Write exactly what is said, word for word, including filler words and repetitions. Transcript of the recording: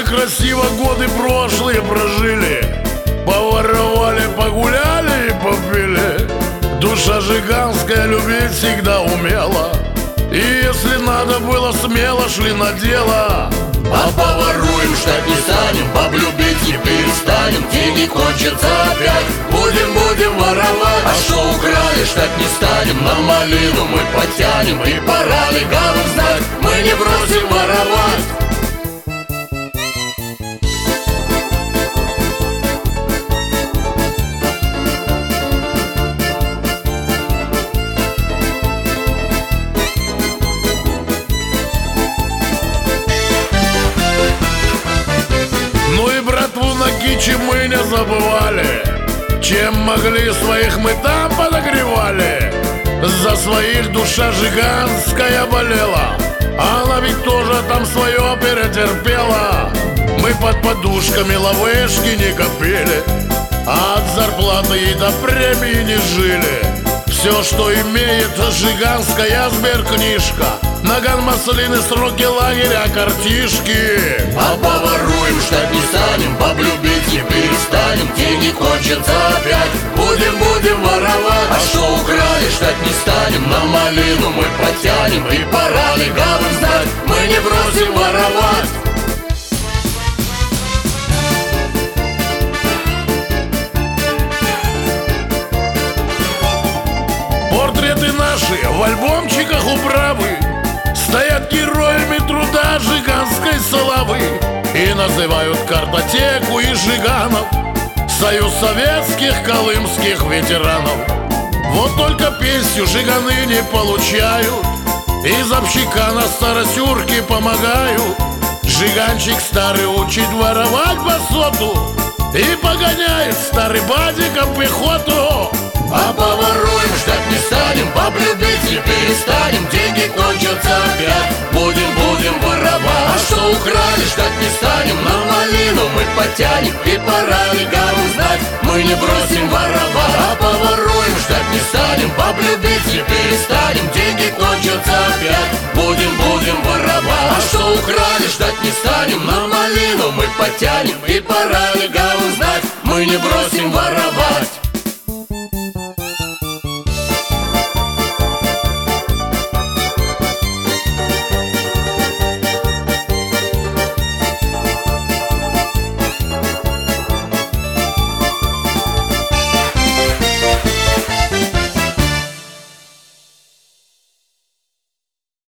красиво годы прошлые прожили. Поворовали, погуляли и попили. Душа жиганская любить всегда умела. И если надо было, смело шли на дело. А поворуем, ждать не станем, баб любить не перестанем. Деньги кончатся опять, будем, будем воровать. А что украли, ждать не станем, на малину мы потянем. И пора легавым знать, мы не бросим воровать. Кичи мы не забывали, чем могли своих мы там подогревали. За своих душа жиганская болела, она ведь тоже там свое перетерпела. Мы под подушками лавышки не копили, а от зарплаты и до премии не жили. Все, что имеет жиганская сберкнижка, наган маслины, сроки лагеря, картишки. А поворуем, ждать не станем, баб любить не перестанем. Деньги кончатся опять, будем, будем воровать. А что украли, ждать не станем, на малину мы потянем. И пора легавым знать, мы не бросим воровать. Портреты наши в альбомчиках управы стоят героями труда жиганской славы. И называют картотеку и жиганов союз советских колымских ветеранов. Вот только песню жиганы не получают, из общака на старосюрке помогают. Жиганчик старый учит воровать басоту и погоняет старый бадиком пехоту. А поворуем, ждать не станем, баб любить не перестанем. Деньги кончатся опять, будем, будем воровать. А что украли, ждать не станем, на малину мы потянем. И пора легавым знать, мы не бросим воровать. А поворуем, ждать не станем, баб любить не перестанем. Деньги кончатся опять, будем, будем воровать. А что украли, ждать не станем, на малину мы потянем. И пора легавым знать, мы не бросим воровать.